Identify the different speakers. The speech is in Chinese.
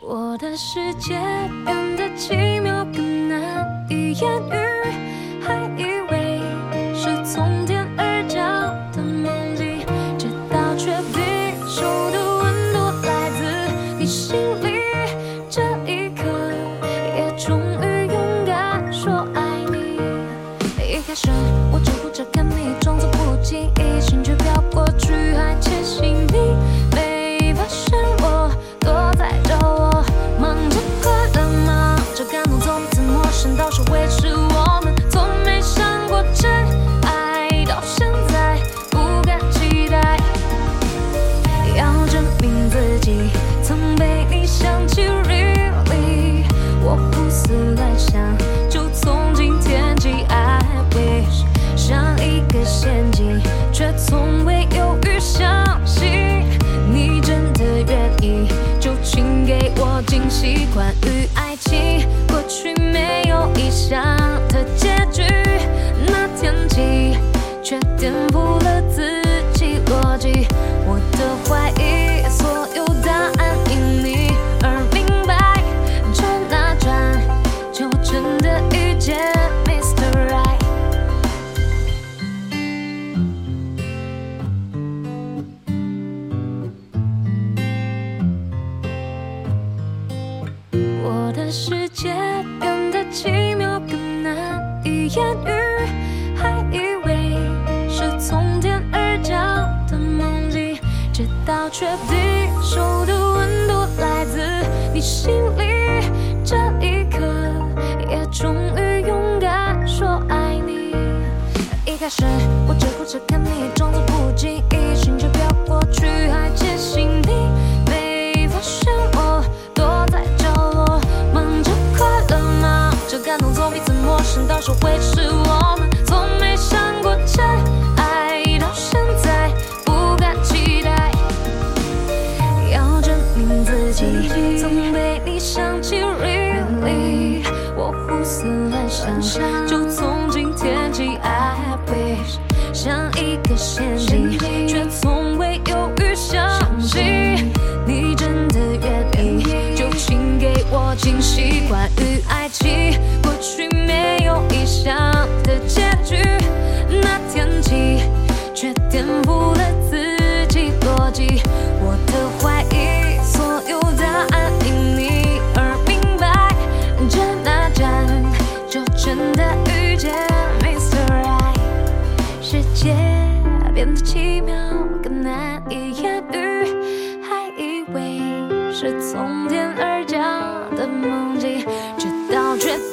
Speaker 1: 我的世界变得奇妙，更难以言喻，还以为是从天而降的梦境，直到确定手的温度来自你心里，这一刻也终于勇敢说爱你。一开始我只顾着看你，装作不经意，心却飘过去，还窃喜你没发现我躲在角落，忙着快乐，忙着感动，从此陌生到是维持我们，从没想过真爱，到现在不敢期待，要证明自己曾被你想起 really， 我胡思乱想，就从今天起 I wish， 像一个陷阱，却从未犹豫相信你真的愿意，就请给我惊喜。关于爱情，过去没有意想的结局，那天起却颠覆了自己逻辑，我的怀疑所有答案因你而明白，转啊转就真的遇见 Mr. Right。 我的世界变得奇妙，更难以言喻，还以为是从天而降的梦境，直到确定手的温度来自你心里，这一刻也终于勇敢说爱你。一开始我只顾着看你，装作不经意，心却飘过去，还窃喜你没发现我躲在角落，忙着快乐，忙着感动，从彼此陌生到是维持我们，从没想过真爱，到现在不敢期待，要证明自己曾被你想起 really， 我胡思乱想，就从今天起 I wish， 像一个陷阱，却从未犹豫相信你真的愿意，就请给我惊喜。关于爱情，过去没有意想的结局，那天起却颠覆了自己逻辑，我的怀疑所有答案因你而明白，转啊转就真的遇见 Mr. Right。 世界变得奇妙，更难以言喻，还以为是从天而降的梦境，直到确